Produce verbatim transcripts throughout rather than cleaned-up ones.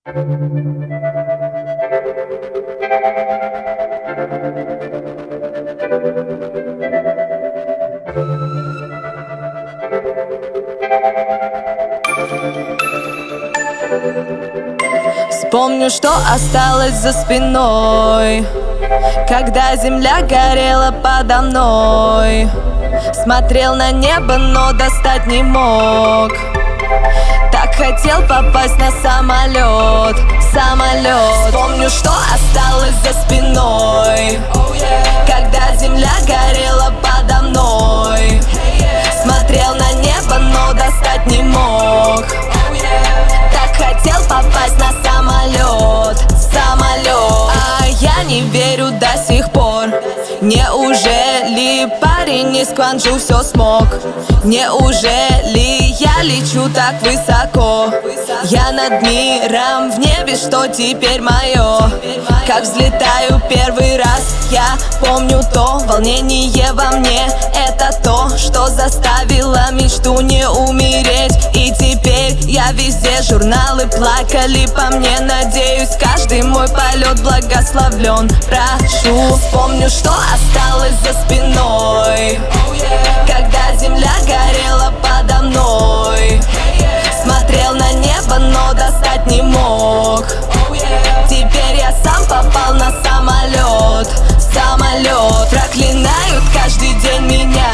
Вспомню, что осталось за спиной, когда земля горела подо мной. Смотрел на небо, но достать не мог. Так хотел попасть на самолет, самолет. Вспомню, что осталось за спиной, когда земля горела подо мной. Смотрел на небо, но достать не мог. Так хотел попасть на самолет, самолет. А я не верю до сих пор. Неужели парень из Кванджу все смог? Неужели я лечу так высоко? Я над миром в небе, что теперь мое? Как взлетаю первый раз, я помню то волнение во мне. Это то, что заставило мечту не умереть. И теперь я везде, журналы плакали по мне. Надеюсь, каждый мой полет благословлен. Прошу, вспомню, что осталось за спиной, когда земля горела подо мной. Смотрел на небо, но достать не мог. Теперь я сам попал на самолет, самолет. Проклинают каждый день меня,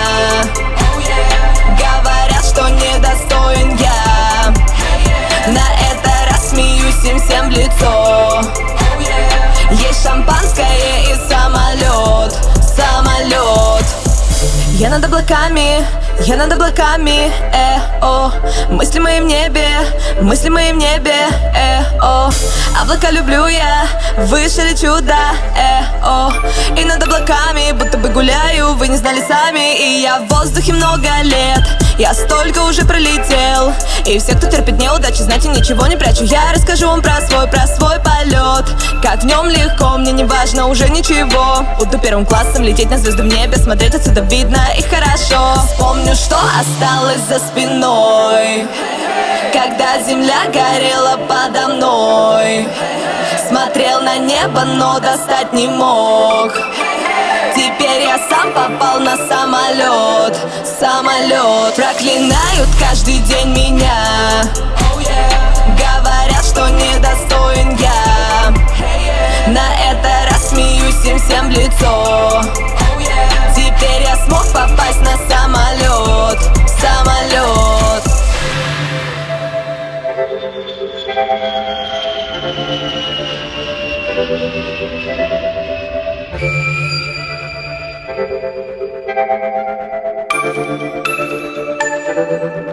говорят, что недостоин я. На это раз смеюсь им всем в лицо. Есть шампанское и самолет, самолет. Я над облаками, я над облаками, э, о. Мысли мои в небе, мысли мои в небе, э, о. Облака люблю я, выше лечу, да, э, о. И над облаками, будто бы гуляю, вы не знали сами. И я в воздухе много лет, я столько уже пролетел. И все, кто терпит неудачи, знаете, ничего не прячу. Я расскажу вам про свой, про свой полет. Как в нем легко, мне не важно уже ничего. Буду первым классом лететь на звезду в небе. Смотреть отсюда видно и хорошо. Вспомню, что осталось за спиной, когда земля горела подо мной. Смотрел на небо, но достать не мог. Теперь я сам попал на самолет, самолет. Проклинают каждый день меня, говорят, что недостоин я. На это раз смеюсь им всем в лицо. Теперь я смог попасть на самолет, самолет. Thank you.